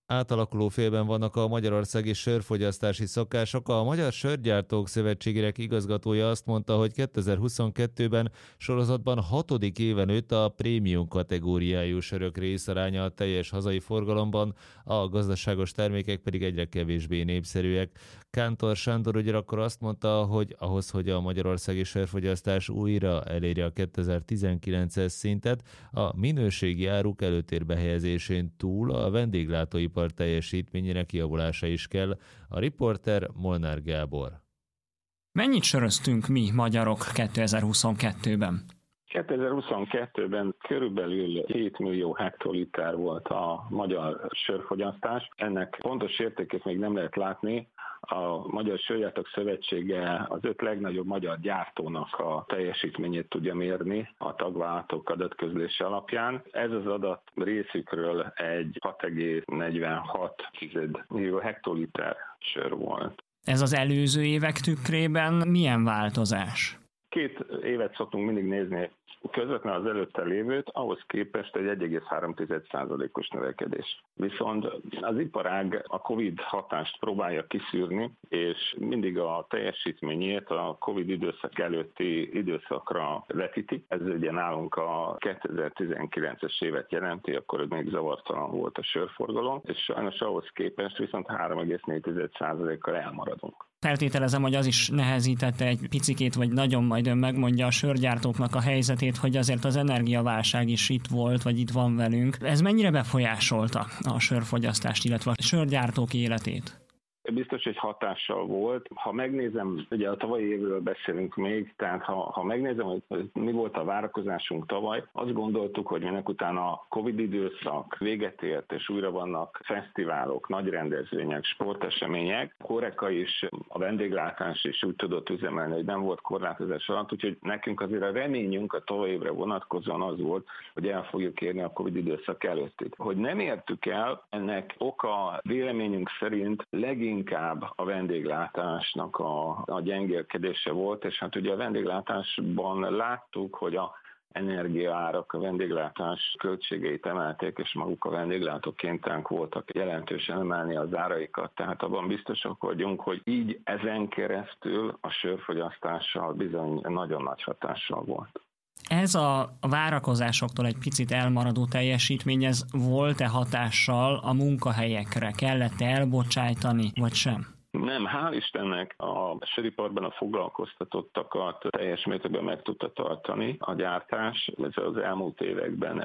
Átalakuló félben vannak a magyarországi sörfogyasztási szokások. A Magyar Sörgyártók Szövetségének igazgatója azt mondta, hogy 2022-ben sorozatban 6. éven nőtt a prémium kategóriájú sörök részaránya a teljes hazai forgalomban, a gazdaságos termékek pedig egyre kevésbé népszerűek. Kántor Sándor ugyanakkor azt mondta, hogy ahhoz, hogy a magyarországi sörfogyasztás újra elérje a 2019-es szintet, a minőségi áruk előtérbe helyezésén túl a vendéglátóipar teljesítményének javulása is kell. A riporter Molnár Gábor. Mennyit söröztünk mi magyarok 2022-ben? 2022-ben körülbelül 7 millió hektoliter volt a magyar sörfogyasztás. Ennek pontos értékét még nem lehet látni. A Magyar Sörgyártók Szövetsége az 5 legnagyobb magyar gyártónak a teljesítményét tudja mérni a tagvállalatok adatközlése alapján. Ez az adat részükről egy 6,46 millió hektoliter sör volt. Ez az előző évek tükrében milyen változás? 2 évet szoktunk mindig nézni, közvetlenül az előtte lévőt, ahhoz képest egy 1,3%-os növekedés. Viszont az iparág a Covid hatást próbálja kiszűrni, és mindig a teljesítményét a Covid időszak előtti időszakra vetíti. Ez ugye nálunk a 2019-es évet jelenti, akkor még zavartalan volt a sörforgalom, és sajnos ahhoz képest viszont 3,4%-kal elmaradunk. Feltételezem, hogy az is nehezítette egy picikét, vagy nagyon majd ön megmondja a sörgyártóknak a helyzetét, hogy azért az energiaválság is itt volt, vagy itt van velünk. Ez mennyire befolyásolta a sörfogyasztást, illetve a sörgyártók életét? Biztos, hogy hatással volt. Ha megnézem, ugye a tavalyi évről beszélünk még, tehát ha megnézem, hogy mi volt a várakozásunk tavaly, azt gondoltuk, hogy minek utána a Covid időszak véget ért, és újra vannak fesztiválok, nagy rendezvények, sportesemények. HoReCa is, a vendéglátás is úgy tudott üzemelni, hogy nem volt korlátozás alatt, úgyhogy nekünk azért a reményünk a tavalyi évre vonatkozóan az volt, hogy el fogjuk érni a Covid időszak előttit. Hogy nem értük el, ennek oka véleményünk szerint inkább a vendéglátásnak a gyengélkedése volt, és hát ugye a vendéglátásban láttuk, hogy a energiaárak a vendéglátás költségeit emelték, és maguk a vendéglátók kénytelenek voltak jelentősen emelni az áraikat. Tehát abban biztosak vagyunk, hogy így ezen keresztül a sörfogyasztással bizony nagyon nagy hatással volt. Ez a várakozásoktól egy picit elmaradó teljesítmény, ez volt-e hatással a munkahelyekre? Kellett elbocsájtani, vagy sem? Nem, hál' Istennek a söriparban a foglalkoztatottakat teljes mértékben meg tudta tartani a gyártás. Ez az elmúlt években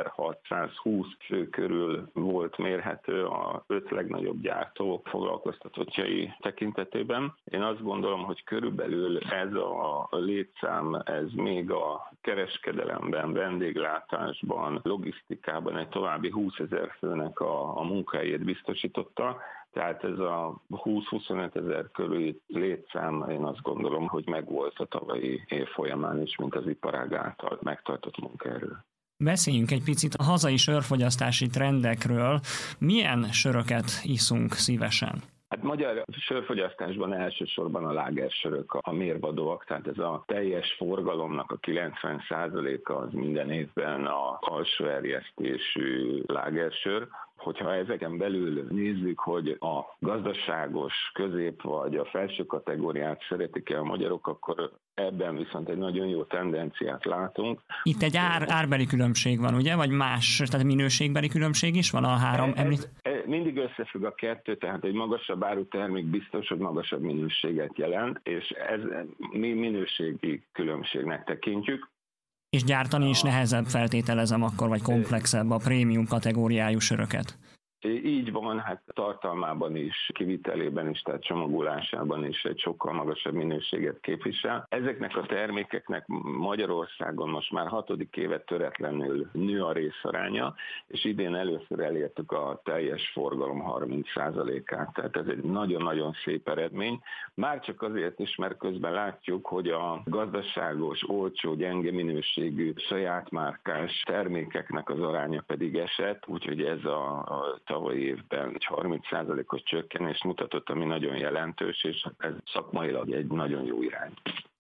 1620 fő körül volt mérhető a 5 legnagyobb gyártó foglalkoztatottjai tekintetében. Én azt gondolom, hogy körülbelül ez a létszám, ez még a kereskedelemben, vendéglátásban, logisztikában egy további 20 000 főnek a munkahelyét biztosította. Tehát ez a 20-25 000 körüli létszám, én azt gondolom, hogy megvolt a tavalyi év folyamán is, mint az iparág által megtartott munkaerő. Beszéljünk egy picit a hazai sörfogyasztási trendekről. Milyen söröket iszunk szívesen? Hát magyar sörfogyasztásban elsősorban a lágersörök a mérvadóak, tehát ez a teljes forgalomnak a 90%-a az minden évben a alsó erjesztésű lágersör. Hogyha ezeken belül nézzük, hogy a gazdaságos, közép vagy a felső kategóriát szeretik-e a magyarok, akkor ebben viszont egy nagyon jó tendenciát látunk. Itt egy árbeli különbség van, ugye? Vagy más, tehát minőségbeli különbség is van a három említ? Mindig összefügg a kettő, tehát egy magasabb árutermék biztos, hogy magasabb minőséget jelent, és ez mi minőségi különbségnek tekintjük. És gyártani is nehezebb, feltételezem akkor, vagy komplexebb a prémium kategóriájú söröket. Így van, hát tartalmában is, kivitelében is, tehát csomagolásában is egy sokkal magasabb minőséget képvisel. Ezeknek a termékeknek Magyarországon most már 6. évet töretlenül nő a részaránya, és idén először elértük a teljes forgalom 30%-át, tehát ez egy nagyon-nagyon szép eredmény. Már csak azért is, mert közben látjuk, hogy a gazdaságos, olcsó, gyenge minőségű saját márkás termékeknek az aránya pedig esett, úgyhogy ez a tavalyi évben egy 30%-os csökkenést mutatott, ami nagyon jelentős, és ez szakmailag egy nagyon jó irány.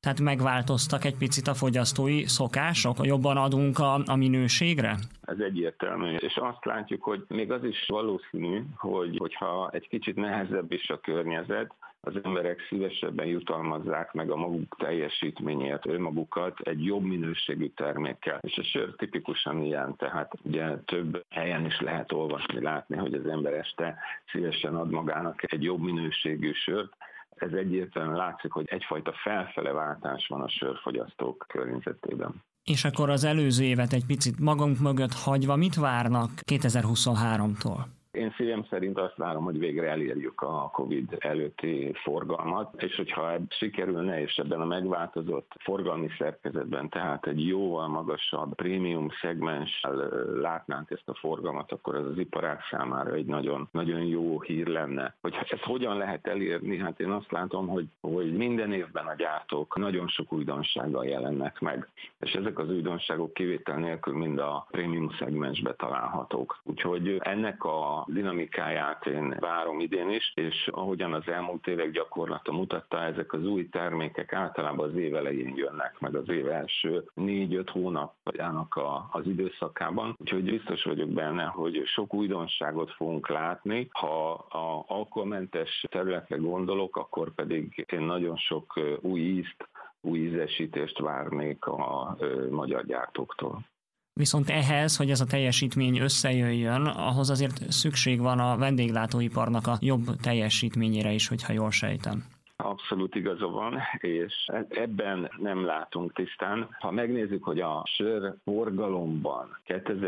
Tehát megváltoztak egy picit a fogyasztói szokások? Jobban adunk a minőségre? Ez egyértelmű, és azt látjuk, hogy még az is valószínű, hogyha egy kicsit nehezebb is a környezet, az emberek szívesebben jutalmazzák meg a maguk teljesítményét, önmagukat egy jobb minőségű termékkel. És a sör tipikusan ilyen, tehát ugye több helyen is lehet olvasni, látni, hogy az ember este szívesen ad magának egy jobb minőségű sört. Ez egyértelműen látszik, hogy egyfajta felfele váltás van a sörfogyasztók környezetében. És akkor az előző évet egy picit magunk mögött hagyva, mit várnak 2023-tól? Én szívem szerint azt várom, hogy végre elérjük a Covid előtti forgalmat, és hogyha sikerülne, és ebben a megváltozott forgalmi szerkezetben, tehát egy jóval magasabb prémium szegmenssel látnánk ezt a forgalmat, akkor ez az iparág számára egy nagyon, nagyon jó hír lenne. Hogy ezt hogyan lehet elérni? Hát én azt látom, hogy minden évben a gyártók nagyon sok újdonsággal jelennek meg, és ezek az újdonságok kivétel nélkül mind a prémium szegmensbe találhatók. Úgyhogy ennek a dinamikáját én várom idén is, és ahogyan az elmúlt évek gyakorlata mutatta, ezek az új termékek általában az év elején jönnek, meg az év első 4-5 hónapjának az időszakában. Úgyhogy biztos vagyok benne, hogy sok újdonságot fogunk látni. Ha a alkoholmentes területre gondolok, akkor pedig én nagyon sok új ízt, új ízesítést várnék a magyar gyártóktól. Viszont ehhez, hogy ez a teljesítmény összejöjjön, ahhoz azért szükség van a vendéglátóiparnak a jobb teljesítményére is, hogyha jól sejtem. Abszolút igaza van, és ebben nem látunk tisztán. Ha megnézzük, hogy a sör forgalomban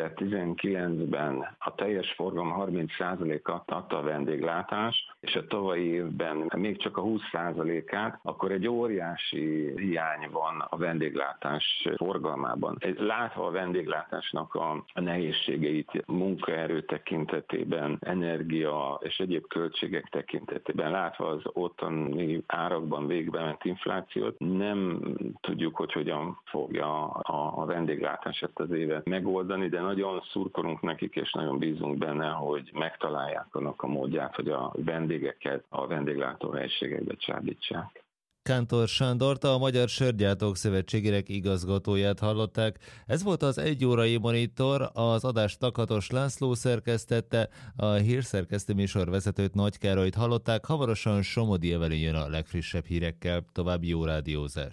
2019-ben a teljes forgalom 30%-at adta a vendéglátás, és a tavalyi évben még csak a 20%-át, akkor egy óriási hiány van a vendéglátás forgalmában. Látva a vendéglátásnak a nehézségeit munkaerő tekintetében, energia és egyéb költségek tekintetében, látva az ottani árakban végbe ment inflációt, nem tudjuk, hogy hogyan fogja a vendéglátás ezt az évet megoldani, de nagyon szurkolunk nekik, és nagyon bízunk benne, hogy megtalálják annak a módját, hogy a vendégeket a vendéglátóhelyiségekbe csábítsák. Kántor Sándort, a Magyar Sörgyártók Szövetségének igazgatóját hallották. Ez volt az Egy órai monitor, az adást Lakatos László szerkesztette, a hírszerkesztő műsorvezetőt Nagy Károlyt hallották, hamarosan Somodi Evelyn jön a legfrissebb hírekkel. További jó rádiózást!